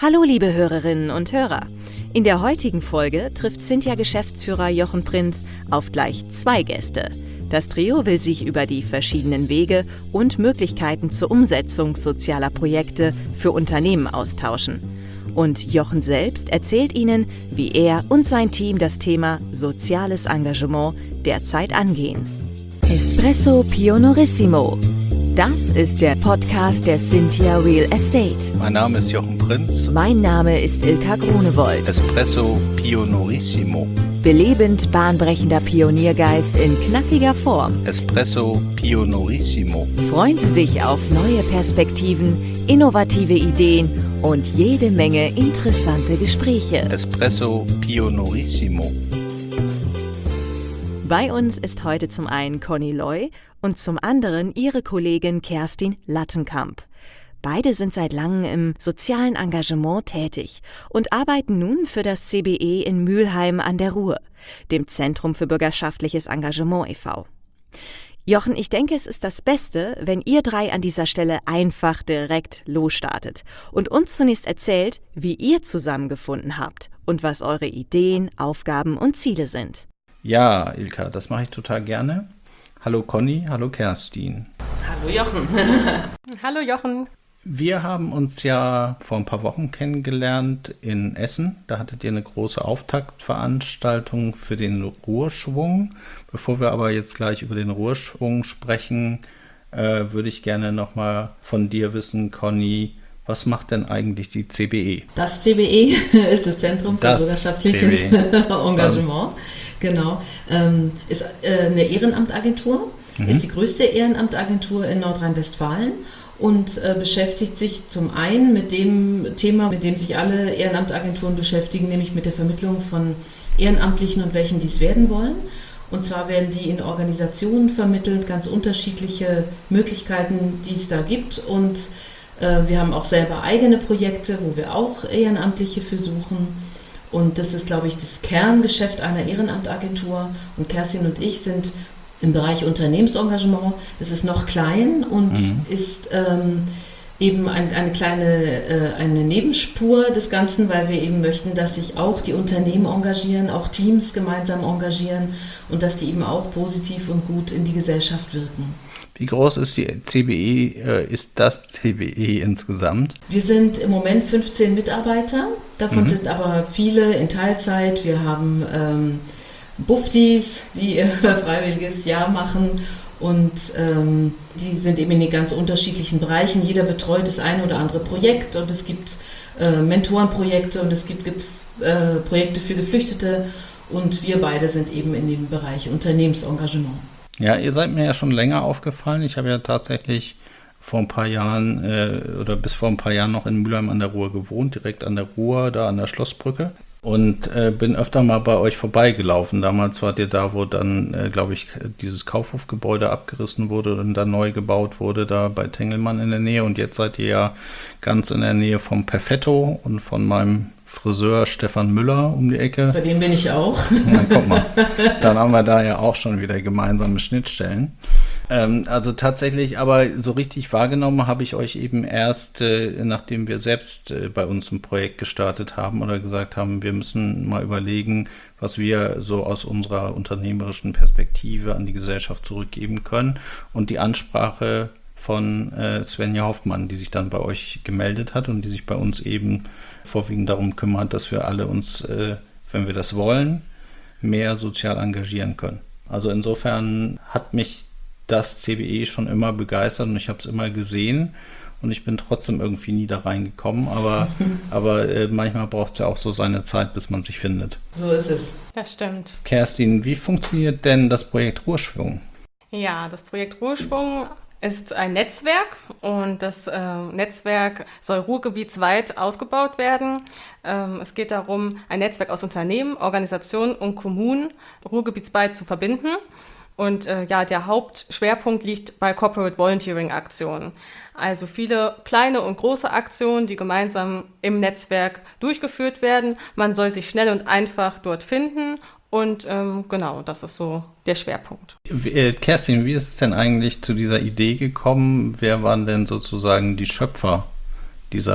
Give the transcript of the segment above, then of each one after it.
Hallo liebe Hörerinnen und Hörer. In der heutigen Folge trifft Cynthia-Geschäftsführer Jochen Prinz auf gleich 2 Gäste. Das Trio will sich über die verschiedenen Wege und Möglichkeiten zur Umsetzung sozialer Projekte für Unternehmen austauschen. Und Jochen selbst erzählt Ihnen, wie er und sein Team das Thema soziales Engagement derzeit angehen. Espresso Pionorissimo. Das ist der Podcast der Cynthia Real Estate. Mein Name ist Jochen Prinz. Mein Name ist Ilka Grunewold. Espresso Pionorissimo. Belebend bahnbrechender Pioniergeist in knackiger Form. Espresso Pionorissimo. Freuen Sie sich auf neue Perspektiven, innovative Ideen und jede Menge interessante Gespräche. Espresso Pionorissimo. Bei uns ist heute zum einen Conny Loy und zum anderen ihre Kollegin Kerstin Lattenkamp. Beide sind seit langem im sozialen Engagement tätig und arbeiten nun für das CBE in Mülheim an der Ruhr, dem Zentrum für bürgerschaftliches Engagement e.V. Jochen, ich denke, es ist das Beste, wenn ihr 3 an dieser Stelle einfach direkt losstartet und uns zunächst erzählt, wie ihr zusammengefunden habt und was eure Ideen, Aufgaben und Ziele sind. Ja, Ilka, das mache ich total gerne. Hallo Conny, hallo Kerstin. Hallo Jochen. Hallo Jochen. Wir haben uns ja vor ein paar Wochen kennengelernt in Essen. Da hattet ihr eine große Auftaktveranstaltung für den Ruhrschwung. Bevor wir aber jetzt gleich über den Ruhrschwung sprechen, würde ich gerne nochmal von dir wissen, Conny, was macht denn eigentlich die CBE? Das CBE ist das Zentrum für bürgerschaftliches Engagement. Genau. Ist eine Ehrenamtagentur, ist die größte Ehrenamtagentur in Nordrhein-Westfalen und beschäftigt sich zum einen mit dem Thema, mit dem sich alle Ehrenamtagenturen beschäftigen, nämlich mit der Vermittlung von Ehrenamtlichen und welchen dies werden wollen. Und zwar werden die in Organisationen vermittelt, ganz unterschiedliche Möglichkeiten, die es da gibt. Und wir haben auch selber eigene Projekte, wo wir auch Ehrenamtliche für suchen. Und das ist, glaube ich, das Kerngeschäft einer Ehrenamtagentur. Und Kerstin und ich sind im Bereich Unternehmensengagement. Das ist noch klein und ist eben eine kleine eine Nebenspur des Ganzen, weil wir eben möchten, dass sich auch die Unternehmen engagieren, auch Teams gemeinsam engagieren und dass die eben auch positiv und gut in die Gesellschaft wirken. Wie groß ist die CBE, ist das CBE insgesamt? Wir sind im Moment 15 Mitarbeiter, davon sind aber viele in Teilzeit. Wir haben Buftis, die ihr freiwilliges Jahr machen und die sind eben in den ganz unterschiedlichen Bereichen. Jeder betreut das eine oder andere Projekt und es gibt Mentorenprojekte und es gibt Projekte für Geflüchtete und wir beide sind eben in dem Bereich Unternehmensengagement. Ja, ihr seid mir ja schon länger aufgefallen. Ich habe ja tatsächlich vor ein paar Jahren oder bis vor ein paar Jahren noch in Mülheim an der Ruhr gewohnt, direkt an der Ruhr, da an der Schlossbrücke. Und bin öfter mal bei euch vorbeigelaufen. Damals wart ihr da, wo dann, glaube ich, dieses Kaufhofgebäude abgerissen wurde und dann neu gebaut wurde, da bei Tengelmann in der Nähe. Und jetzt seid ihr ja ganz in der Nähe vom Perfetto und von meinem Friseur Stefan Müller um die Ecke. Bei dem bin ich auch. Na, guck mal, dann haben wir da ja auch schon wieder gemeinsame Schnittstellen. Also tatsächlich, aber so richtig wahrgenommen habe ich euch eben erst, nachdem wir selbst bei uns ein Projekt gestartet haben oder gesagt haben, wir müssen mal überlegen, was wir so aus unserer unternehmerischen Perspektive an die Gesellschaft zurückgeben können. Und die Ansprache von Svenja Hoffmann, die sich dann bei euch gemeldet hat und die sich bei uns eben vorwiegend darum kümmert, dass wir alle uns, wenn wir das wollen, mehr sozial engagieren können. Also insofern hat mich das CBE schon immer begeistert und ich habe es immer gesehen und ich bin trotzdem irgendwie nie da reingekommen, aber manchmal braucht es ja auch so seine Zeit, bis man sich findet. So ist es. Das stimmt. Kerstin, wie funktioniert denn das Projekt Ruhrschwung? Ja, das Projekt Ruhrschwung ist ein Netzwerk und das Netzwerk soll ruhrgebietsweit ausgebaut werden. Es geht darum, ein Netzwerk aus Unternehmen, Organisationen und Kommunen ruhrgebietsweit zu verbinden. Und der Hauptschwerpunkt liegt bei Corporate Volunteering Aktionen. Also viele kleine und große Aktionen, die gemeinsam im Netzwerk durchgeführt werden. Man soll sich schnell und einfach dort finden. Und genau, das ist so der Schwerpunkt. Kerstin, wie ist es denn eigentlich zu dieser Idee gekommen? Wer waren denn sozusagen die Schöpfer dieser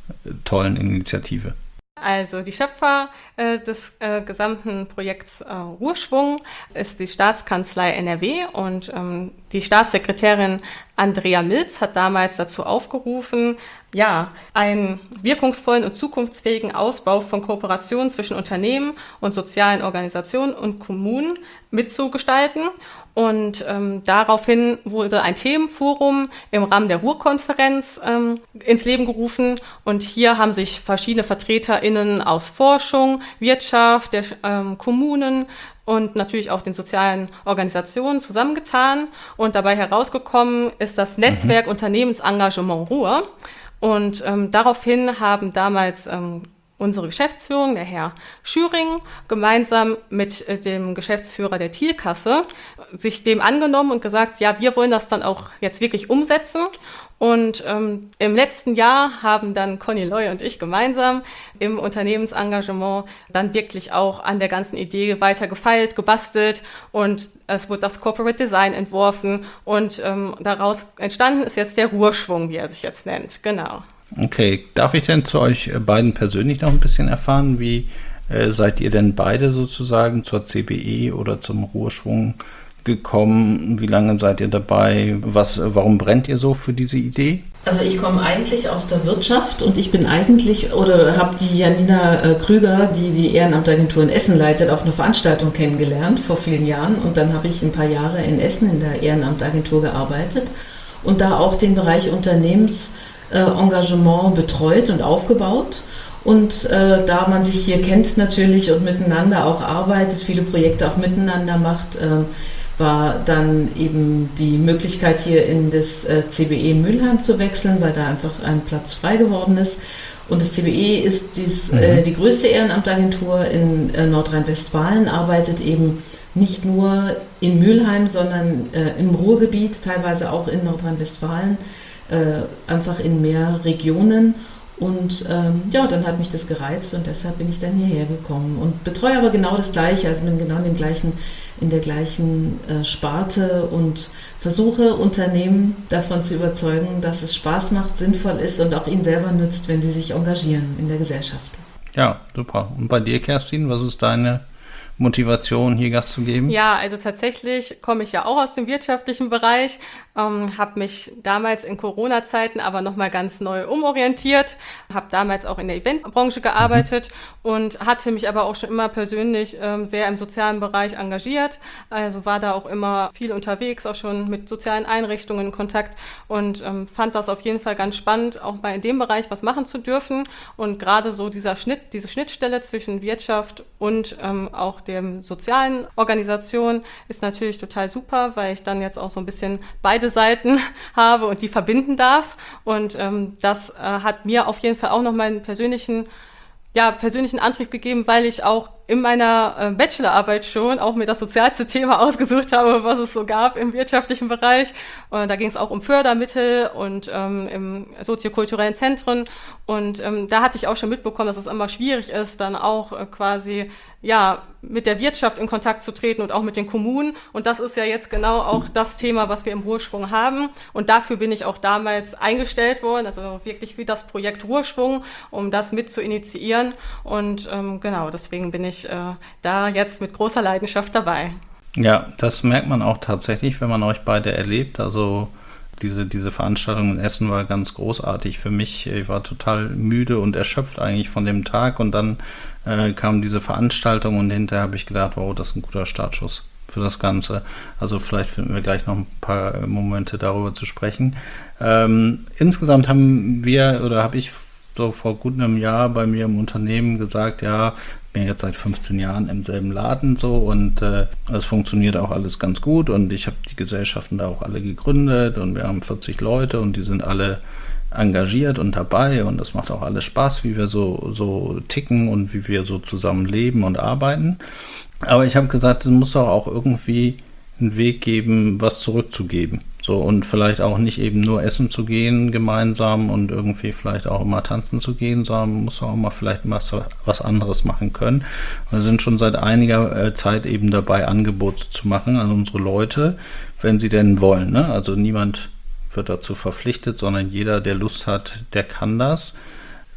tollen Initiative? Also die Schöpfer des gesamten Projekts Ruhrschwung ist die Staatskanzlei NRW und die Staatssekretärin Andrea Milz hat damals dazu aufgerufen, einen wirkungsvollen und zukunftsfähigen Ausbau von Kooperationen zwischen Unternehmen und sozialen Organisationen und Kommunen mitzugestalten. Und daraufhin wurde ein Themenforum im Rahmen der Ruhrkonferenz ins Leben gerufen. Und hier haben sich verschiedene VertreterInnen aus Forschung, Wirtschaft, der Kommunen und natürlich auch den sozialen Organisationen zusammengetan. Und dabei herausgekommen ist das Netzwerk Unternehmensengagement Ruhr. Und daraufhin haben damals unsere Geschäftsführung, der Herr Schüring, gemeinsam mit dem Geschäftsführer der Thielkasse sich dem angenommen und gesagt, wir wollen das dann auch jetzt wirklich umsetzen. Und im letzten Jahr haben dann Conny Loy und ich gemeinsam im Unternehmensengagement dann wirklich auch an der ganzen Idee weiter gefeilt, gebastelt und es wurde das Corporate Design entworfen und daraus entstanden ist jetzt der Ruhrschwung, wie er sich jetzt nennt. Genau. Okay, darf ich denn zu euch beiden persönlich noch ein bisschen erfahren? Wie seid ihr denn beide sozusagen zur CBE oder zum Ruhrschwung gekommen? Wie lange seid ihr dabei? Warum brennt ihr so für diese Idee? Also ich komme eigentlich aus der Wirtschaft und ich bin habe die Janina Krüger, die die Ehrenamtagentur in Essen leitet, auf einer Veranstaltung kennengelernt vor vielen Jahren. Und dann habe ich ein paar Jahre in Essen in der Ehrenamtagentur gearbeitet und da auch den Bereich Unternehmensengagement betreut und aufgebaut. Und da man sich hier kennt natürlich und miteinander auch arbeitet, viele Projekte auch miteinander macht, war dann eben die Möglichkeit, hier in das CBE Mülheim zu wechseln, weil da einfach ein Platz frei geworden ist. Und das CBE ist die größte Ehrenamtagentur in Nordrhein-Westfalen, arbeitet eben nicht nur in Mülheim, sondern im Ruhrgebiet, teilweise auch in Nordrhein-Westfalen, einfach in mehr Regionen. Und dann hat mich das gereizt und deshalb bin ich dann hierher gekommen und betreue aber genau das Gleiche, also bin genau in der gleichen Sparte und versuche Unternehmen davon zu überzeugen, dass es Spaß macht, sinnvoll ist und auch ihnen selber nützt, wenn sie sich engagieren in der Gesellschaft. Ja, super. Und bei dir, Kerstin, was ist deine Motivation, hier Gas zu geben? Ja, also tatsächlich komme ich ja auch aus dem wirtschaftlichen Bereich, habe mich damals in Corona-Zeiten aber nochmal ganz neu umorientiert, habe damals auch in der Eventbranche gearbeitet und hatte mich aber auch schon immer persönlich sehr im sozialen Bereich engagiert, also war da auch immer viel unterwegs, auch schon mit sozialen Einrichtungen in Kontakt und fand das auf jeden Fall ganz spannend, auch mal in dem Bereich was machen zu dürfen und gerade so diese Schnittstelle zwischen Wirtschaft und auch der sozialen Organisation ist natürlich total super, weil ich dann jetzt auch so ein bisschen beide Seiten habe und die verbinden darf. Und das hat mir auf jeden Fall auch noch meinen persönlichen Antrieb gegeben, weil ich auch in meiner Bachelorarbeit schon auch mir das sozialste Thema ausgesucht habe, was es so gab im wirtschaftlichen Bereich. Und da ging es auch um Fördermittel und im soziokulturellen Zentren. Und da hatte ich auch schon mitbekommen, dass es immer schwierig ist, dann auch quasi mit der Wirtschaft in Kontakt zu treten und auch mit den Kommunen. Und das ist ja jetzt genau auch das Thema, was wir im Ruhrschwung haben. Und dafür bin ich auch damals eingestellt worden, also wirklich wie das Projekt Ruhrschwung, um das mit zu initiieren. Und deswegen bin ich da jetzt mit großer Leidenschaft dabei. Ja, das merkt man auch tatsächlich, wenn man euch beide erlebt. Also diese Veranstaltung in Essen war ganz großartig für mich. Ich war total müde und erschöpft eigentlich von dem Tag und dann kam diese Veranstaltung und hinterher habe ich gedacht, wow, das ist ein guter Startschuss für das Ganze. Also vielleicht finden wir gleich noch ein paar Momente darüber zu sprechen. Insgesamt habe ich so vor gut einem Jahr bei mir im Unternehmen gesagt, ich bin jetzt seit 15 Jahren im selben Laden so und es funktioniert auch alles ganz gut und ich habe die Gesellschaften da auch alle gegründet und wir haben 40 Leute und die sind alle engagiert und dabei und das macht auch alles Spaß, wie wir so ticken und wie wir so zusammen leben und arbeiten. Aber ich habe gesagt, es muss auch irgendwie einen Weg geben, was zurückzugeben. So und vielleicht auch nicht eben nur essen zu gehen gemeinsam und irgendwie vielleicht auch mal tanzen zu gehen, sondern man muss auch mal vielleicht was anderes machen können. Wir sind schon seit einiger Zeit eben dabei, Angebote zu machen an unsere Leute, wenn sie denn wollen. Ne? Also niemand wird dazu verpflichtet, sondern jeder, der Lust hat, der kann das.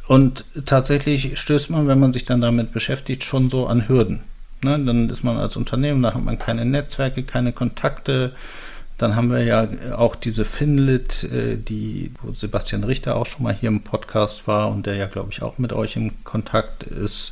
Und tatsächlich stößt man, wenn man sich dann damit beschäftigt, schon so an Hürden. Ne? Dann ist man als Unternehmen, da hat man keine Netzwerke, keine Kontakte. Dann haben wir ja auch diese Finlit, wo Sebastian Richter auch schon mal hier im Podcast war und der ja, glaube ich, auch mit euch im Kontakt ist.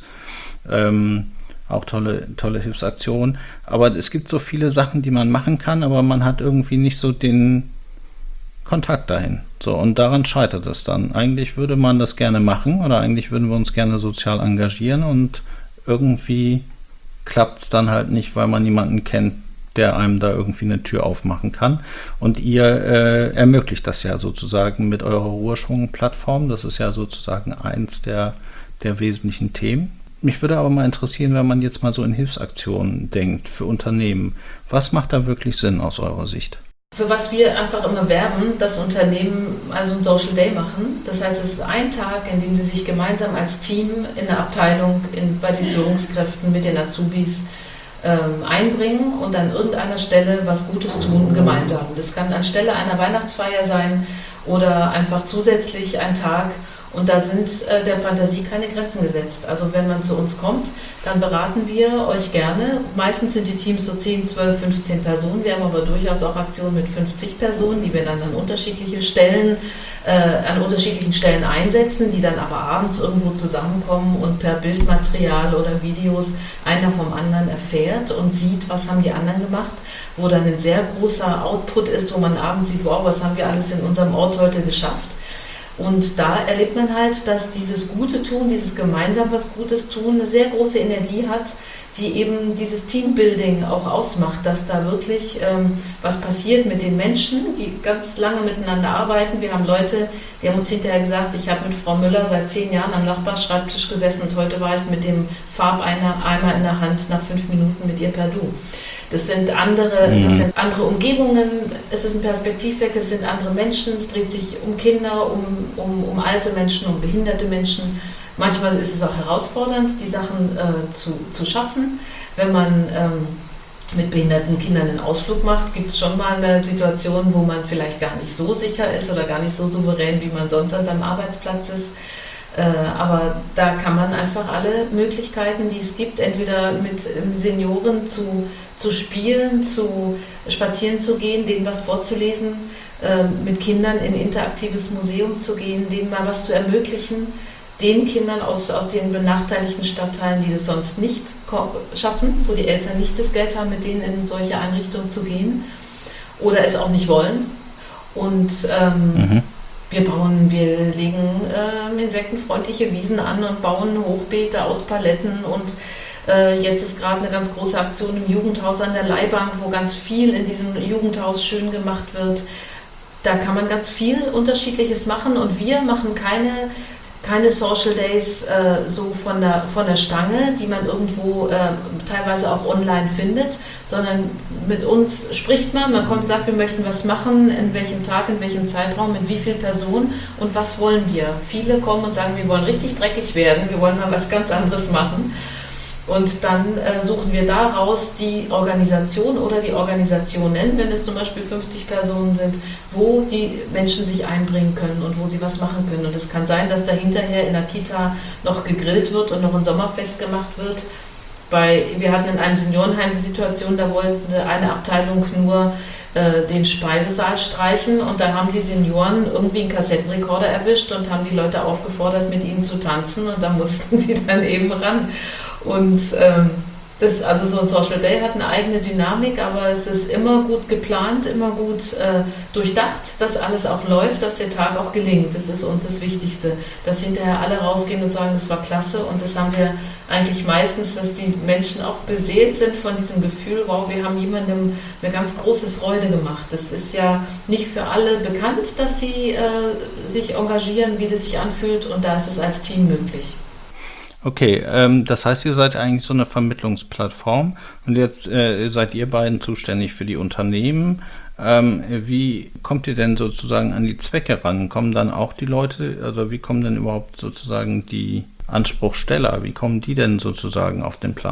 Auch tolle Hilfsaktion. Aber es gibt so viele Sachen, die man machen kann, aber man hat irgendwie nicht so den Kontakt dahin. So, und daran scheitert es dann. Eigentlich würde man das gerne machen oder eigentlich würden wir uns gerne sozial engagieren und irgendwie klappt es dann halt nicht, weil man niemanden kennt, der einem da irgendwie eine Tür aufmachen kann. Und ihr ermöglicht das ja sozusagen mit eurer Ruheschwung-Plattform. Das ist ja sozusagen eins der wesentlichen Themen. Mich würde aber mal interessieren, wenn man jetzt mal so in Hilfsaktionen denkt für Unternehmen. Was macht da wirklich Sinn aus eurer Sicht? Für was wir einfach immer werben, dass Unternehmen also ein Social Day machen. Das heißt, es ist ein Tag, in dem sie sich gemeinsam als Team in der Abteilung, bei den Führungskräften, mit den Azubis einbringen und an irgendeiner Stelle was Gutes tun gemeinsam. Das kann anstelle einer Weihnachtsfeier sein oder einfach zusätzlich ein Tag. Und da sind der Fantasie keine Grenzen gesetzt. Also wenn man zu uns kommt, dann beraten wir euch gerne. Meistens sind die Teams so 10, 12, 15 Personen. Wir haben aber durchaus auch Aktionen mit 50 Personen, die wir dann an unterschiedlichen Stellen einsetzen, die dann aber abends irgendwo zusammenkommen und per Bildmaterial oder Videos einer vom anderen erfährt und sieht, was haben die anderen gemacht, wo dann ein sehr großer Output ist, wo man abends sieht, wow, was haben wir alles in unserem Ort heute geschafft. Und da erlebt man halt, dass dieses Gute tun, dieses gemeinsam was Gutes tun, eine sehr große Energie hat, die eben dieses Teambuilding auch ausmacht, dass da wirklich was passiert mit den Menschen, die ganz lange miteinander arbeiten. Wir haben Leute, die haben uns hinterher gesagt, ich habe mit Frau Müller seit 10 Jahren am Nachbarschreibtisch gesessen und heute war ich mit dem Farbeimer in der Hand nach 5 Minuten mit ihr per Du. Das sind andere Umgebungen, es ist ein Perspektivwechsel, es sind andere Menschen, es dreht sich um Kinder, um alte Menschen, um behinderte Menschen. Manchmal ist es auch herausfordernd, die Sachen zu schaffen. Wenn man mit behinderten Kindern einen Ausflug macht, gibt es schon mal eine Situation, wo man vielleicht gar nicht so sicher ist oder gar nicht so souverän, wie man sonst an seinem Arbeitsplatz ist. Aber da kann man einfach alle Möglichkeiten, die es gibt, entweder mit Senioren zu spielen, zu spazieren zu gehen, denen was vorzulesen, mit Kindern in ein interaktives Museum zu gehen, denen mal was zu ermöglichen, den Kindern aus den benachteiligten Stadtteilen, die das sonst nicht schaffen, wo die Eltern nicht das Geld haben, mit denen in solche Einrichtungen zu gehen oder es auch nicht wollen. Und wir legen insektenfreundliche Wiesen an und bauen Hochbeete aus Paletten und jetzt ist gerade eine ganz große Aktion im Jugendhaus an der Leihbank, wo ganz viel in diesem Jugendhaus schön gemacht wird. Da kann man ganz viel Unterschiedliches machen und wir machen keine Social Days so von der Stange, die man irgendwo teilweise auch online findet, sondern mit uns spricht man kommt und sagt, wir möchten was machen, in welchem Tag, in welchem Zeitraum, mit wie vielen Personen und was wollen wir. Viele kommen und sagen, wir wollen richtig dreckig werden, wir wollen mal was ganz anderes machen. Und dann suchen wir daraus die Organisation oder die Organisationen, wenn es zum Beispiel 50 Personen sind, wo die Menschen sich einbringen können und wo sie was machen können. Und es kann sein, dass da hinterher in der Kita noch gegrillt wird und noch ein Sommerfest gemacht wird. Wir hatten in einem Seniorenheim die Situation, da wollte eine Abteilung nur den Speisesaal streichen und da haben die Senioren irgendwie einen Kassettenrekorder erwischt und haben die Leute aufgefordert, mit ihnen zu tanzen und da mussten die dann eben ran. Und so ein Social Day hat eine eigene Dynamik, aber es ist immer gut geplant, immer gut durchdacht, dass alles auch läuft, dass der Tag auch gelingt. Das ist uns das Wichtigste, dass hinterher alle rausgehen und sagen, das war klasse und das haben wir eigentlich meistens, dass die Menschen auch beseelt sind von diesem Gefühl, wow, wir haben jemandem eine ganz große Freude gemacht. Das ist ja nicht für alle bekannt, dass sie sich engagieren, wie das sich anfühlt und da ist es als Team möglich. Okay, das heißt, ihr seid eigentlich so eine Vermittlungsplattform und jetzt seid ihr beiden zuständig für die Unternehmen. Wie kommt ihr denn sozusagen an die Zwecke ran? Kommen dann auch die Leute, also wie kommen denn überhaupt sozusagen die Anspruchsteller, wie kommen die denn sozusagen auf den Plan?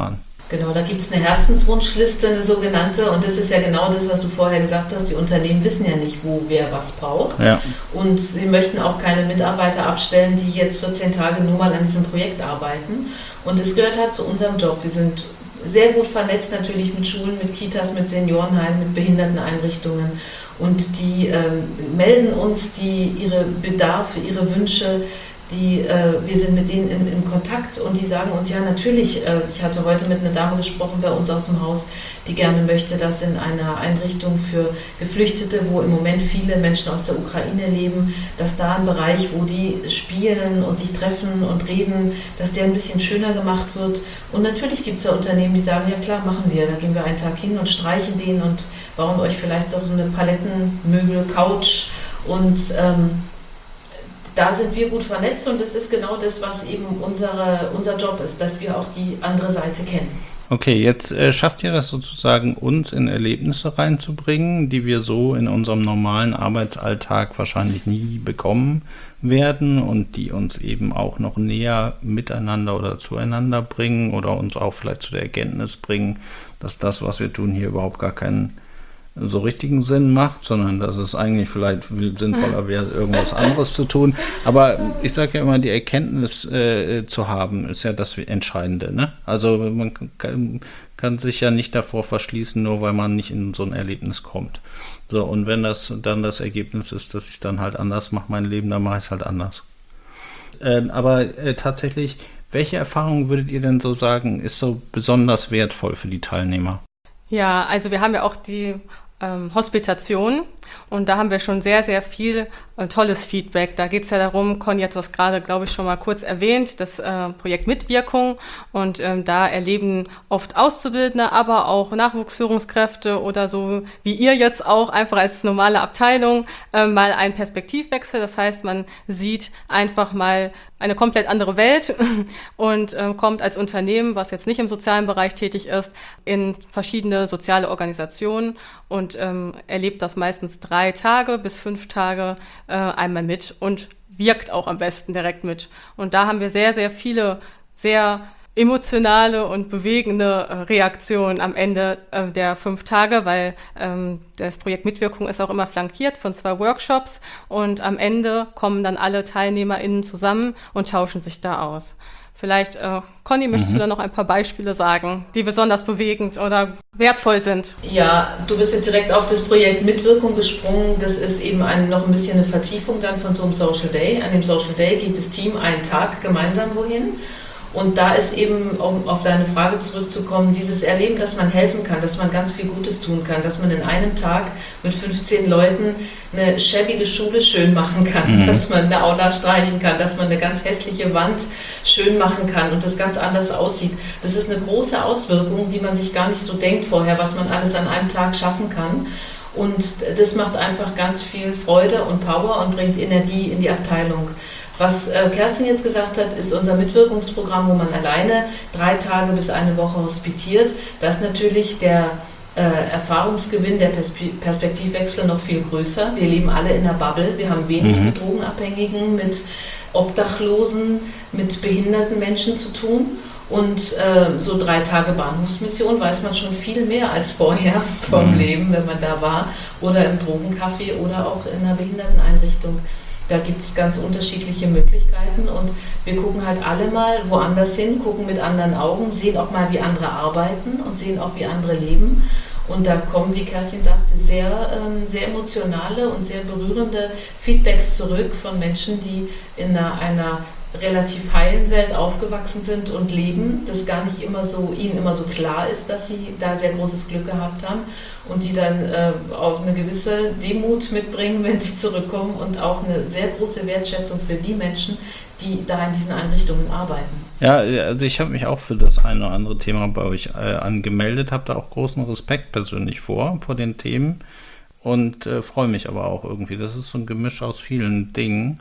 Genau, da gibt es eine Herzenswunschliste, eine sogenannte, und das ist ja genau das, was du vorher gesagt hast, die Unternehmen wissen ja nicht, wo wer was braucht, und sie möchten auch keine Mitarbeiter abstellen, die jetzt 14 Tage nur mal an diesem Projekt arbeiten, und es gehört halt zu unserem Job. Wir sind sehr gut vernetzt natürlich mit Schulen, mit Kitas, mit Seniorenheimen, mit Behinderteneinrichtungen, und die melden uns ihre Bedarfe, ihre Wünsche. Wir sind mit denen in Kontakt, und die sagen uns, ja natürlich, ich hatte heute mit einer Dame gesprochen bei uns aus dem Haus, die gerne möchte, dass in einer Einrichtung für Geflüchtete, wo im Moment viele Menschen aus der Ukraine leben, dass da ein Bereich, wo die spielen und sich treffen und reden, dass der ein bisschen schöner gemacht wird. Und natürlich gibt es ja Unternehmen, die sagen, ja klar, machen wir, da gehen wir einen Tag hin und streichen den und bauen euch vielleicht auch so eine Palettenmöbel, Couch, und da sind wir gut vernetzt, und das ist genau das, was eben unser Job ist, dass wir auch die andere Seite kennen. Okay, jetzt schafft ihr das sozusagen, uns in Erlebnisse reinzubringen, die wir so in unserem normalen Arbeitsalltag wahrscheinlich nie bekommen werden und die uns eben auch noch näher miteinander oder zueinander bringen oder uns auch vielleicht zu der Erkenntnis bringen, dass das, was wir tun, hier überhaupt gar keinen so richtigen Sinn macht, sondern dass es eigentlich vielleicht viel sinnvoller wäre, irgendwas anderes zu tun. Aber ich sage ja immer, die Erkenntnis zu haben, ist ja das Entscheidende, ne? Also man kann sich ja nicht davor verschließen, nur weil man nicht in so ein Erlebnis kommt. So, und wenn das dann das Ergebnis ist, dass ich es dann halt anders mache, mein Leben, dann mache ich es halt anders. Aber tatsächlich, welche Erfahrungen würdet ihr denn so sagen, ist so besonders wertvoll für die Teilnehmer? Ja, also wir haben ja auch die Hospitation, und da haben wir schon sehr, sehr viel tolles Feedback. Da geht es ja darum, Conny hat das gerade, glaube ich, schon mal kurz erwähnt, das Projekt Mitwirkung, und da erleben oft Auszubildende, aber auch Nachwuchsführungskräfte oder so wie ihr jetzt auch einfach als normale Abteilung mal einen Perspektivwechsel. Das heißt, man sieht einfach mal eine komplett andere Welt und kommt als Unternehmen, was jetzt nicht im sozialen Bereich tätig ist, in verschiedene soziale Organisationen und erlebt das meistens 3 Tage bis 5 Tage einmal mit und wirkt auch am besten direkt mit. Und da haben wir sehr, sehr viele, sehr emotionale und bewegende Reaktionen am Ende der 5 Tage, weil das Projekt Mitwirkung ist auch immer flankiert von 2 Workshops, und am Ende kommen dann alle TeilnehmerInnen zusammen und tauschen sich da aus. Vielleicht, Conny, möchtest du da noch ein paar Beispiele sagen, die besonders bewegend oder wertvoll sind? Ja, du bist jetzt direkt auf das Projekt Mitwirkung gesprungen. Das ist eben noch ein bisschen eine Vertiefung dann von so einem Social Day. An dem Social Day geht das Team einen Tag gemeinsam wohin. Und da ist eben, um auf deine Frage zurückzukommen, dieses Erleben, dass man helfen kann, dass man ganz viel Gutes tun kann, dass man in einem Tag mit 15 Leuten eine schäbige Schule schön machen kann, dass man eine Aula streichen kann, dass man eine ganz hässliche Wand schön machen kann und das ganz anders aussieht. Das ist eine große Auswirkung, die man sich gar nicht so denkt vorher, was man alles an einem Tag schaffen kann. Und das macht einfach ganz viel Freude und Power und bringt Energie in die Abteilung. Was Kerstin jetzt gesagt hat, ist unser Mitwirkungsprogramm, wo man alleine 3 Tage bis eine Woche hospitiert. Da ist natürlich der Erfahrungsgewinn, der Perspektivwechsel noch viel größer. Wir leben alle in einer Bubble. Wir haben wenig mit Drogenabhängigen, mit Obdachlosen, mit behinderten Menschen zu tun. Und so 3 Tage Bahnhofsmission weiß man schon viel mehr als vorher vom Leben, wenn man da war. Oder im Drogencafé oder auch in einer Behinderteneinrichtung. Da gibt es ganz unterschiedliche Möglichkeiten, und wir gucken halt alle mal woanders hin, gucken mit anderen Augen, sehen auch mal, wie andere arbeiten und sehen auch, wie andere leben. Und da kommen, wie Kerstin sagte, sehr, sehr emotionale und sehr berührende Feedbacks zurück von Menschen, die in einer relativ heilen Welt aufgewachsen sind und leben, das gar nicht ihnen immer so klar ist, dass sie da sehr großes Glück gehabt haben, und die dann auf eine gewisse Demut mitbringen, wenn sie zurückkommen, und auch eine sehr große Wertschätzung für die Menschen, die da in diesen Einrichtungen arbeiten. Ja, also ich habe mich auch für das eine oder andere Thema bei euch angemeldet, habe da auch großen Respekt persönlich vor den Themen und freue mich aber auch irgendwie. Das ist so ein Gemisch aus vielen Dingen.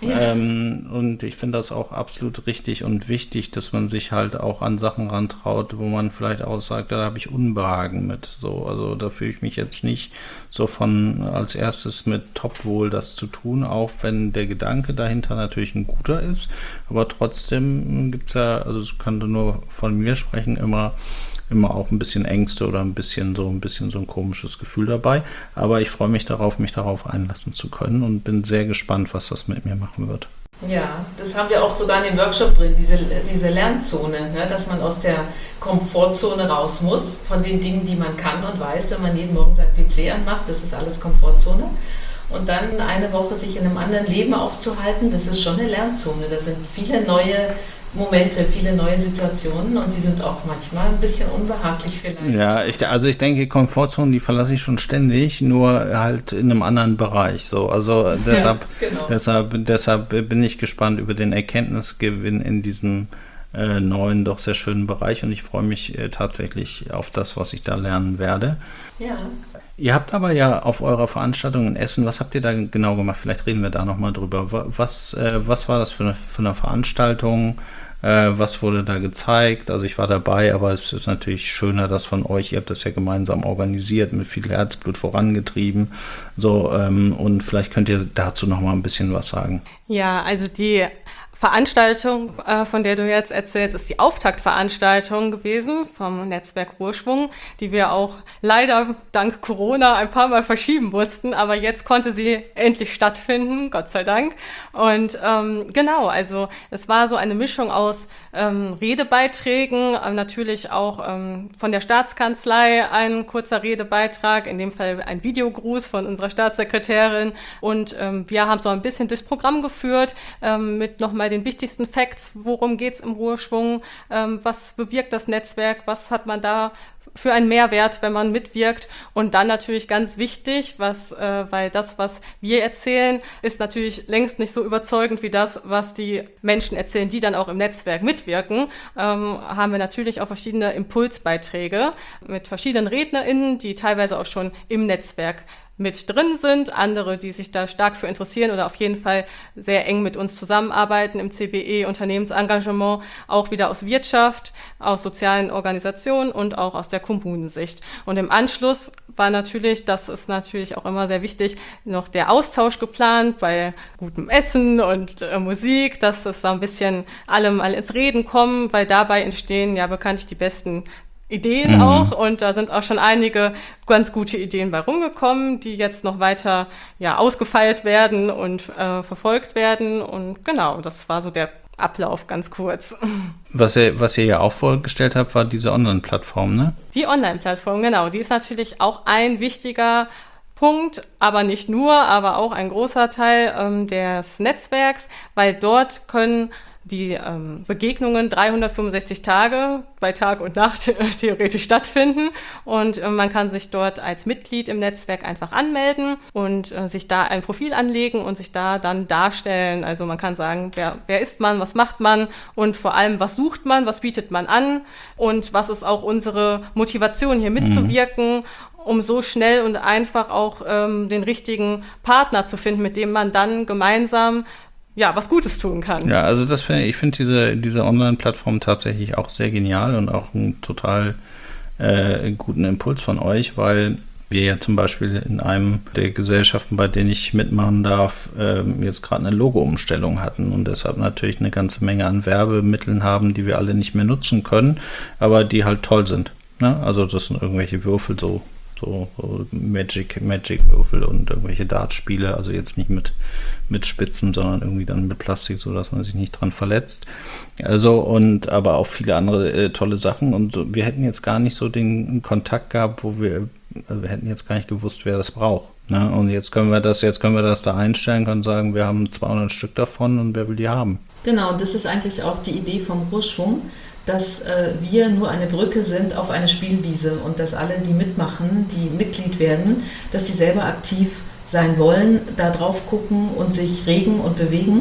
Ja. Und ich finde das auch absolut richtig und wichtig, dass man sich halt auch an Sachen rantraut, wo man vielleicht auch sagt, da habe ich Unbehagen mit. So, also da fühle ich mich jetzt nicht so von als erstes mit Topwohl das zu tun, auch wenn der Gedanke dahinter natürlich ein guter ist. Aber trotzdem gibt es ja, also es kann nur von mir sprechen, immer auch ein bisschen Ängste oder ein bisschen so ein komisches Gefühl dabei. Aber ich freue mich darauf, mich darauf einlassen zu können und bin sehr gespannt, was das mit mir machen wird. Ja, das haben wir auch sogar in dem Workshop drin, diese Lernzone, ne, dass man aus der Komfortzone raus muss, von den Dingen, die man kann und weiß, wenn man jeden Morgen seinen PC anmacht, das ist alles Komfortzone. Und dann eine Woche sich in einem anderen Leben aufzuhalten, das ist schon eine Lernzone. Da sind viele neue Momente, viele neue Situationen und die sind auch manchmal ein bisschen unbehaglich vielleicht. Ja, ich denke, Komfortzonen, die verlasse ich schon ständig, nur halt in einem anderen Bereich. So, also deshalb, ja, genau. deshalb bin ich gespannt über den Erkenntnisgewinn in diesem neuen, doch sehr schönen Bereich und ich freue mich tatsächlich auf das, was ich da lernen werde. Ja. Ihr habt aber ja auf eurer Veranstaltung in Essen, was habt ihr da genau gemacht? Vielleicht reden wir da nochmal drüber. Was war das für eine Veranstaltung? Was wurde da gezeigt? Also ich war dabei, aber es ist natürlich schöner, das von euch, ihr habt das ja gemeinsam organisiert, mit viel Herzblut vorangetrieben. So, und vielleicht könnt ihr dazu nochmal ein bisschen was sagen. Ja, also die Veranstaltung, von der du jetzt erzählst, ist die Auftaktveranstaltung gewesen vom Netzwerk Ruheschwung, die wir auch leider dank Corona ein paar Mal verschieben mussten, aber jetzt konnte sie endlich stattfinden, Gott sei Dank. Und genau, also es war so eine Mischung aus Redebeiträgen, natürlich auch von der Staatskanzlei ein kurzer Redebeitrag, in dem Fall ein Videogruß von unserer Staatssekretärin und wir haben so ein bisschen durchs Programm geführt mit nochmal den wichtigsten Facts, worum geht's im Ruheschwung, was bewirkt das Netzwerk, was hat man da für einen Mehrwert, wenn man mitwirkt und dann natürlich ganz wichtig, weil das, was wir erzählen, ist natürlich längst nicht so überzeugend wie das, was die Menschen erzählen, die dann auch im Netzwerk mitwirken, haben wir natürlich auch verschiedene Impulsbeiträge mit verschiedenen RednerInnen, die teilweise auch schon im Netzwerk mit drin sind, andere, die sich da stark für interessieren oder auf jeden Fall sehr eng mit uns zusammenarbeiten im CBE, Unternehmensengagement, auch wieder aus Wirtschaft, aus sozialen Organisationen und auch aus der Kommunensicht. Und im Anschluss war natürlich, das ist natürlich auch immer sehr wichtig, noch der Austausch geplant bei gutem Essen und Musik, dass es da ein bisschen alle mal ins Reden kommen, weil dabei entstehen ja bekanntlich die besten Ideen auch und da sind auch schon einige ganz gute Ideen bei rumgekommen, die jetzt noch weiter ausgefeilt werden und verfolgt werden und genau, das war so der Ablauf ganz kurz. Was ihr ja auch vorgestellt habt, war diese Online-Plattform, ne? Die Online-Plattform, genau, die ist natürlich auch ein wichtiger Punkt, aber nicht nur, aber auch ein großer Teil des Netzwerks, weil dort können die Begegnungen 365 Tage bei Tag und Nacht theoretisch stattfinden und man kann sich dort als Mitglied im Netzwerk einfach anmelden und sich da ein Profil anlegen und sich da dann darstellen. Also man kann sagen, wer ist man, was macht man und vor allem, was sucht man, was bietet man an und was ist auch unsere Motivation, hier mitzuwirken, um so schnell und einfach auch den richtigen Partner zu finden, mit dem man dann gemeinsam was Gutes tun kann. Ja, also ich finde diese Online-Plattform tatsächlich auch sehr genial und auch einen total guten Impuls von euch, weil wir ja zum Beispiel in einem der Gesellschaften, bei denen ich mitmachen darf, jetzt gerade eine Logo-Umstellung hatten und deshalb natürlich eine ganze Menge an Werbemitteln haben, die wir alle nicht mehr nutzen können, aber die halt toll sind. Ne? Also das sind irgendwelche Würfel, so Magic-Würfel und irgendwelche Dartspiele, also jetzt nicht mit Spitzen, sondern irgendwie dann mit Plastik, so dass man sich nicht dran verletzt. Also aber auch viele andere tolle Sachen und wir hätten jetzt gar nicht so den Kontakt gehabt, wir hätten jetzt gar nicht gewusst, wer das braucht. Ne? Und jetzt können wir das da einstellen, können sagen, wir haben 200 Stück davon und wer will die haben? Genau, das ist eigentlich auch die Idee vom Ruheschwung, dass wir nur eine Brücke sind auf eine Spielwiese und dass alle, die mitmachen, die Mitglied werden, dass sie selber aktiv sein wollen, da drauf gucken und sich regen und bewegen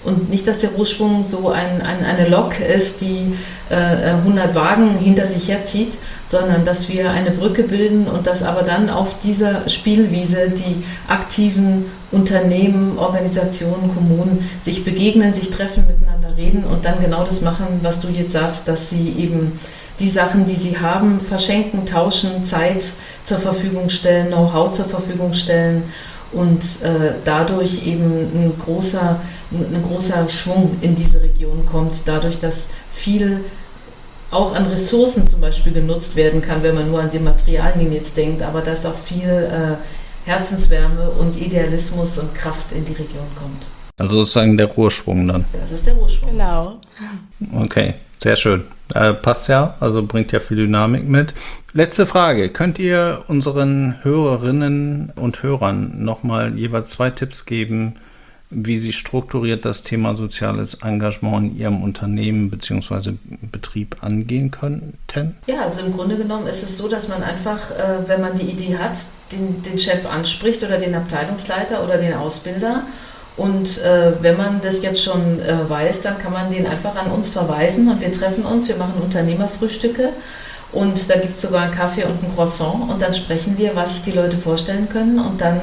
Und nicht, dass der Ruheschwung so eine Lok ist, die 100 Wagen hinter sich herzieht, sondern dass wir eine Brücke bilden und dass aber dann auf dieser Spielwiese die aktiven Unternehmen, Organisationen, Kommunen sich begegnen, sich treffen, miteinander reden und dann genau das machen, was du jetzt sagst, dass sie eben die Sachen, die sie haben, verschenken, tauschen, Zeit zur Verfügung stellen, Know-how zur Verfügung stellen und dadurch eben ein großer Schwung in diese Region kommt, dadurch, dass viel auch an Ressourcen zum Beispiel genutzt werden kann, wenn man nur an die Materialien jetzt denkt, aber dass auch viel Herzenswärme und Idealismus und Kraft in die Region kommt. Also sozusagen der Ruheschwung dann. Das ist der Ruheschwung. Genau. Okay, sehr schön. Passt ja, also bringt ja viel Dynamik mit. Letzte Frage. Könnt ihr unseren Hörerinnen und Hörern nochmal jeweils 2 Tipps geben, wie sie strukturiert das Thema soziales Engagement in ihrem Unternehmen bzw. Betrieb angehen könnten? Ja, also im Grunde genommen ist es so, dass man einfach, wenn man die Idee hat, den Chef anspricht oder den Abteilungsleiter oder den Ausbilder. Und wenn man das jetzt schon weiß, dann kann man den einfach an uns verweisen und wir treffen uns, wir machen Unternehmerfrühstücke und da gibt es sogar einen Kaffee und ein Croissant und dann sprechen wir, was sich die Leute vorstellen können und dann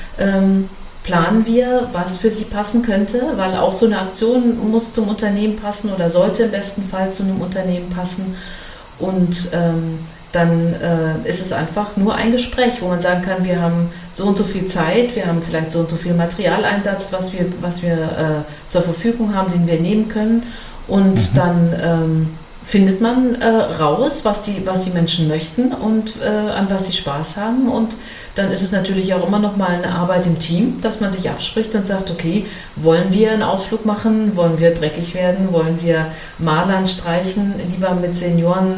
planen wir, was für sie passen könnte, weil auch so eine Aktion muss zum Unternehmen passen oder sollte im besten Fall zu einem Unternehmen passen und dann ist es einfach nur ein Gespräch, wo man sagen kann, wir haben so und so viel Zeit, wir haben vielleicht so und so viel Materialeinsatz, was wir zur Verfügung haben, den wir nehmen können. Und dann findet man raus, was die Menschen möchten und an was sie Spaß haben. Und dann ist es natürlich auch immer noch mal eine Arbeit im Team, dass man sich abspricht und sagt, okay, wollen wir einen Ausflug machen, wollen wir dreckig werden, wollen wir Malern streichen, lieber mit Senioren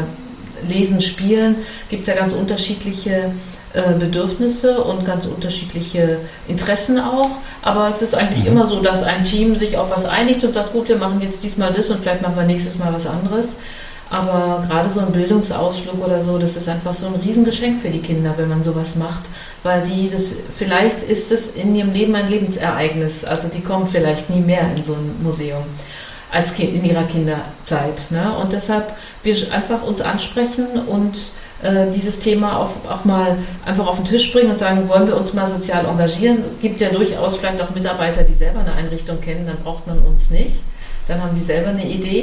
lesen, spielen, gibt es ja ganz unterschiedliche Bedürfnisse und ganz unterschiedliche Interessen auch, aber es ist eigentlich immer so, dass ein Team sich auf was einigt und sagt, gut, wir machen jetzt diesmal das und vielleicht machen wir nächstes Mal was anderes, aber gerade so ein Bildungsausflug oder so, das ist einfach so ein Riesengeschenk für die Kinder, wenn man sowas macht, weil vielleicht ist es in ihrem Leben ein Lebensereignis, also die kommen vielleicht nie mehr in so ein Museum als Kind in ihrer Kinderzeit. Ne? Und deshalb wir einfach uns ansprechen und dieses Thema auch mal einfach auf den Tisch bringen und sagen, wollen wir uns mal sozial engagieren? Gibt ja durchaus vielleicht auch Mitarbeiter, die selber eine Einrichtung kennen, dann braucht man uns nicht. Dann haben die selber eine Idee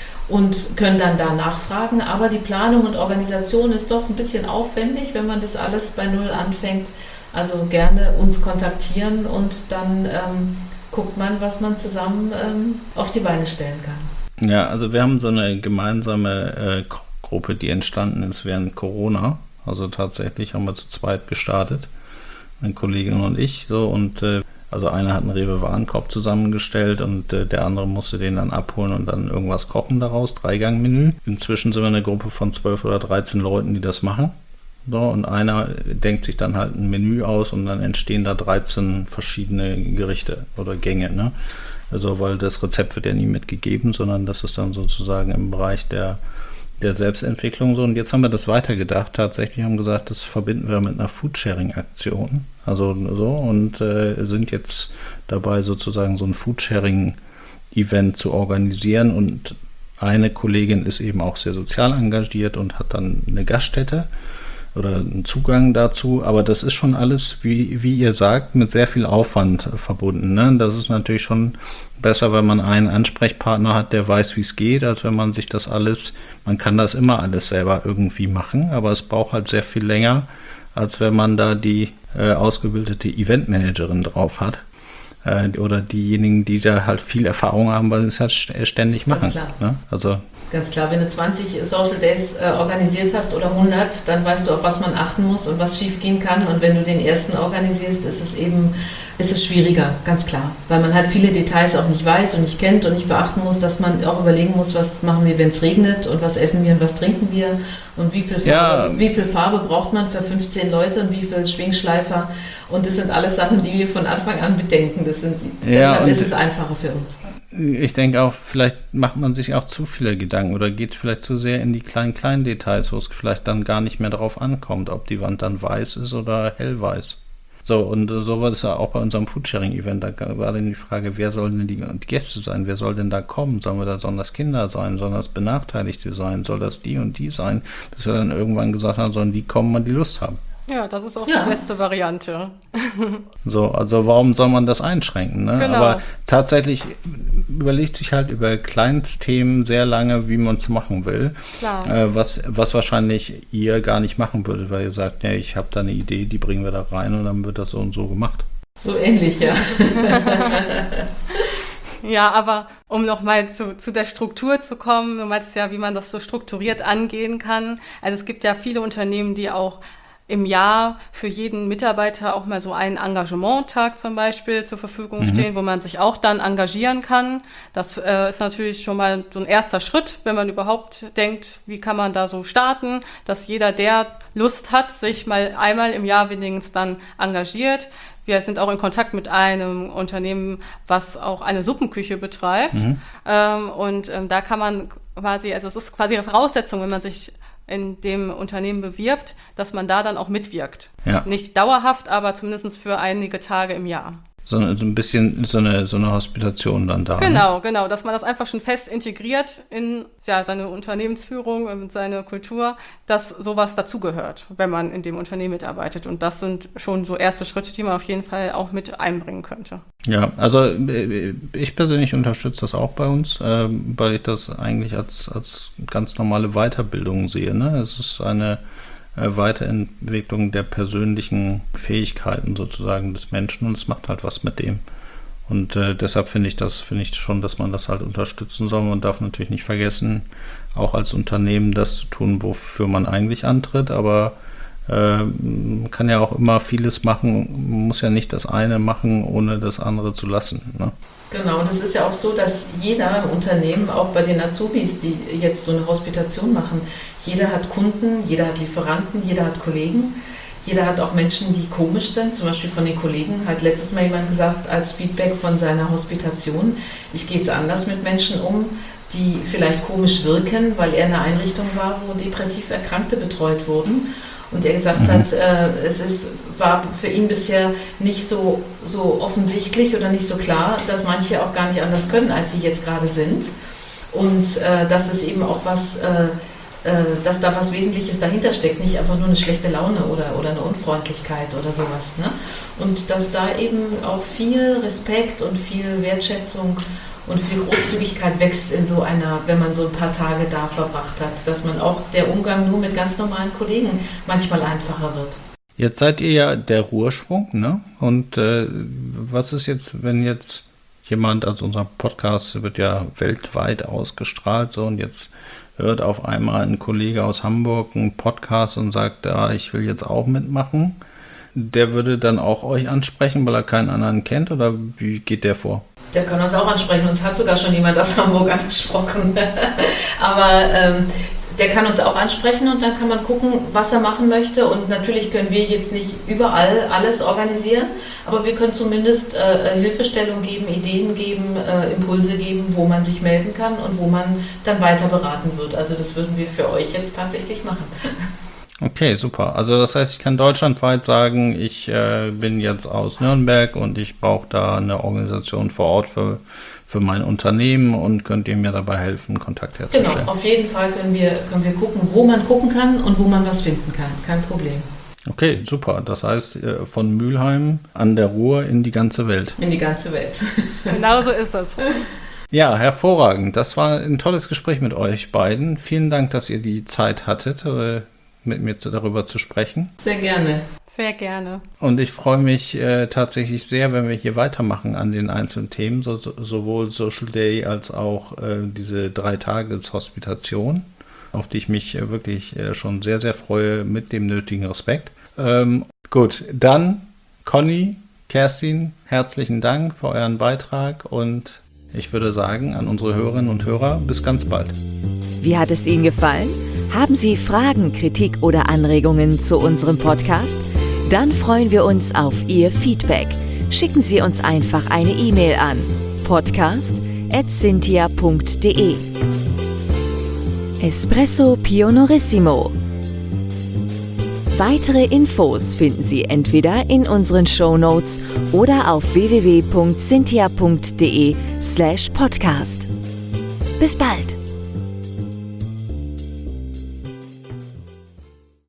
und können dann da nachfragen. Aber die Planung und Organisation ist doch ein bisschen aufwendig, wenn man das alles bei Null anfängt. Also gerne uns kontaktieren und dann guckt man, was man zusammen auf die Beine stellen kann. Ja, also wir haben so eine gemeinsame Gruppe, die entstanden ist während Corona. Also tatsächlich haben wir zu zweit gestartet, meine Kollegin und ich. So, und also einer hat einen Rewe-Warenkorb zusammengestellt und der andere musste den dann abholen und dann irgendwas kochen daraus, 3-Gang-Menü. Inzwischen sind wir eine Gruppe von 12 oder 13 Leuten, die das machen. So, und einer denkt sich dann halt ein Menü aus und dann entstehen da 13 verschiedene Gerichte oder Gänge, ne? Also, weil das Rezept wird ja nie mitgegeben, sondern das ist dann sozusagen im Bereich der Selbstentwicklung so. Und jetzt haben wir das weitergedacht. Tatsächlich haben gesagt, das verbinden wir mit einer Foodsharing-Aktion. Also so und sind jetzt dabei, sozusagen so ein Foodsharing-Event zu organisieren. Und eine Kollegin ist eben auch sehr sozial engagiert und hat dann eine Gaststätte oder einen Zugang dazu, aber das ist schon alles, wie ihr sagt, mit sehr viel Aufwand verbunden. Ne? Das ist natürlich schon besser, wenn man einen Ansprechpartner hat, der weiß, wie es geht, als wenn man sich das alles, man kann das immer alles selber irgendwie machen, aber es braucht halt sehr viel länger, als wenn man da die ausgebildete Eventmanagerin drauf hat. Oder diejenigen, die da halt viel Erfahrung haben, weil sie es halt ständig machen. Ne? Also ganz klar, wenn du 20 Social Days organisiert hast oder 100, dann weißt du, auf was man achten muss und was schief gehen kann. Und wenn du den ersten organisierst, ist es schwieriger, ganz klar. Weil man halt viele Details auch nicht weiß und nicht kennt und nicht beachten muss, dass man auch überlegen muss, was machen wir, wenn es regnet und was essen wir und was trinken wir und wie viel Farbe braucht man für 15 Leute und wie viel Schwingschleifer. Und das sind alles Sachen, die wir von Anfang an bedenken. Deshalb ist es einfacher für uns. Ich denke auch, vielleicht macht man sich auch zu viele Gedanken oder geht vielleicht zu sehr in die kleinen Details, wo es vielleicht dann gar nicht mehr drauf ankommt, ob die Wand dann weiß ist oder hellweiß. So, und so war das ja auch bei unserem Foodsharing-Event. Da war dann die Frage, wer sollen denn die Gäste sein? Wer soll denn da kommen? Sollen das Kinder sein? Sollen das Benachteiligte sein? Soll das die und die sein? Bis wir dann irgendwann gesagt haben, sollen die kommen, wann die Lust haben. Ja, das ist auch die beste Variante. So, also warum soll man das einschränken? Ne? Genau. Aber tatsächlich überlegt sich halt über Kleinstthemen sehr lange, wie man es machen will. Klar. Was wahrscheinlich ihr gar nicht machen würdet, weil ihr sagt, ja, ich habe da eine Idee, die bringen wir da rein und dann wird das so und so gemacht. So ähnlich, ja. Ja, aber um nochmal zu der Struktur zu kommen, du meinst ja, wie man das so strukturiert angehen kann. Also es gibt ja viele Unternehmen, die auch im Jahr für jeden Mitarbeiter auch mal so einen Engagementtag zum Beispiel zur Verfügung stehen, wo man sich auch dann engagieren kann. Das ist natürlich schon mal so ein erster Schritt, wenn man überhaupt denkt, wie kann man da so starten, dass jeder, der Lust hat, sich mal einmal im Jahr wenigstens dann engagiert. Wir sind auch in Kontakt mit einem Unternehmen, was auch eine Suppenküche betreibt. Da kann man quasi, also es ist quasi eine Voraussetzung, wenn man sich in dem Unternehmen bewirbt, dass man da dann auch mitwirkt. Ja. Nicht dauerhaft, aber zumindest für einige Tage im Jahr. So ein bisschen so eine Hospitation dann da. Genau, dass man das einfach schon fest integriert in seine Unternehmensführung und seine Kultur, dass sowas dazugehört, wenn man in dem Unternehmen mitarbeitet. Und das sind schon so erste Schritte, die man auf jeden Fall auch mit einbringen könnte. Ja, also ich persönlich unterstütze das auch bei uns, weil ich das eigentlich als ganz normale Weiterbildung sehe. Ne? Es ist eine Weiterentwicklung der persönlichen Fähigkeiten sozusagen des Menschen und es macht halt was mit dem. Und deshalb finde ich schon, dass man das halt unterstützen soll. Man darf natürlich nicht vergessen, auch als Unternehmen das zu tun, wofür man eigentlich antritt, aber man kann ja auch immer vieles machen, man muss ja nicht das eine machen, ohne das andere zu lassen. Ne? Genau, und es ist ja auch so, dass jeder im Unternehmen, auch bei den Azubis, die jetzt so eine Hospitation machen, jeder hat Kunden, jeder hat Lieferanten, jeder hat Kollegen, jeder hat auch Menschen, die komisch sind, zum Beispiel von den Kollegen, hat letztes Mal jemand gesagt als Feedback von seiner Hospitation, ich gehe jetzt anders mit Menschen um, die vielleicht komisch wirken, weil er in einer Einrichtung war, wo depressiv Erkrankte betreut wurden. Und er gesagt hat, war für ihn bisher nicht so offensichtlich oder nicht so klar, dass manche auch gar nicht anders können, als sie jetzt gerade sind. Und dass es eben auch dass da was Wesentliches dahinter steckt, nicht einfach nur eine schlechte Laune oder eine Unfreundlichkeit oder sowas. Ne? Und dass da eben auch viel Respekt und viel Wertschätzung und viel Großzügigkeit wächst in so einer, wenn man so ein paar Tage da verbracht hat, dass man auch der Umgang nur mit ganz normalen Kollegen manchmal einfacher wird. Jetzt seid ihr ja der Ruhrschwung, ne? Und was ist jetzt, wenn jetzt jemand, also unser Podcast wird ja weltweit ausgestrahlt, so, und jetzt hört auf einmal ein Kollege aus Hamburg einen Podcast und sagt, ich will jetzt auch mitmachen. Der würde dann auch euch ansprechen, weil er keinen anderen kennt, oder wie geht der vor? Der kann uns auch ansprechen. Uns hat sogar schon jemand aus Hamburg angesprochen. Aber der kann uns auch ansprechen und dann kann man gucken, was er machen möchte. Und natürlich können wir jetzt nicht überall alles organisieren, aber wir können zumindest Hilfestellung geben, Ideen geben, Impulse geben, wo man sich melden kann und wo man dann weiter beraten wird. Also das würden wir für euch jetzt tatsächlich machen. Okay, super. Also das heißt, ich kann deutschlandweit sagen, ich bin jetzt aus Nürnberg und ich brauche da eine Organisation vor Ort für mein Unternehmen und könnt ihr mir dabei helfen, Kontakt herzustellen? Genau, auf jeden Fall können wir gucken, wo man gucken kann und wo man was finden kann. Kein Problem. Okay, super. Das heißt, von Mülheim an der Ruhr in die ganze Welt. In die ganze Welt. Genau so ist es. Ja, hervorragend. Das war ein tolles Gespräch mit euch beiden. Vielen Dank, dass ihr die Zeit hattet, mit mir darüber zu sprechen. Sehr gerne. Sehr gerne. Und ich freue mich tatsächlich sehr, wenn wir hier weitermachen an den einzelnen Themen, sowohl Social Day als auch diese 3-Tages-Hospitation, auf die ich mich wirklich schon sehr, sehr freue, mit dem nötigen Respekt. Gut, dann Conny, Kerstin, herzlichen Dank für euren Beitrag und ich würde sagen an unsere Hörerinnen und Hörer, bis ganz bald. Wie hat es Ihnen gefallen? Haben Sie Fragen, Kritik oder Anregungen zu unserem Podcast? Dann freuen wir uns auf Ihr Feedback. Schicken Sie uns einfach eine E-Mail an podcast@cynthia.de. Espresso Pionorissimo. Weitere Infos finden Sie entweder in unseren Shownotes oder auf www.cynthia.de/podcast. Bis bald!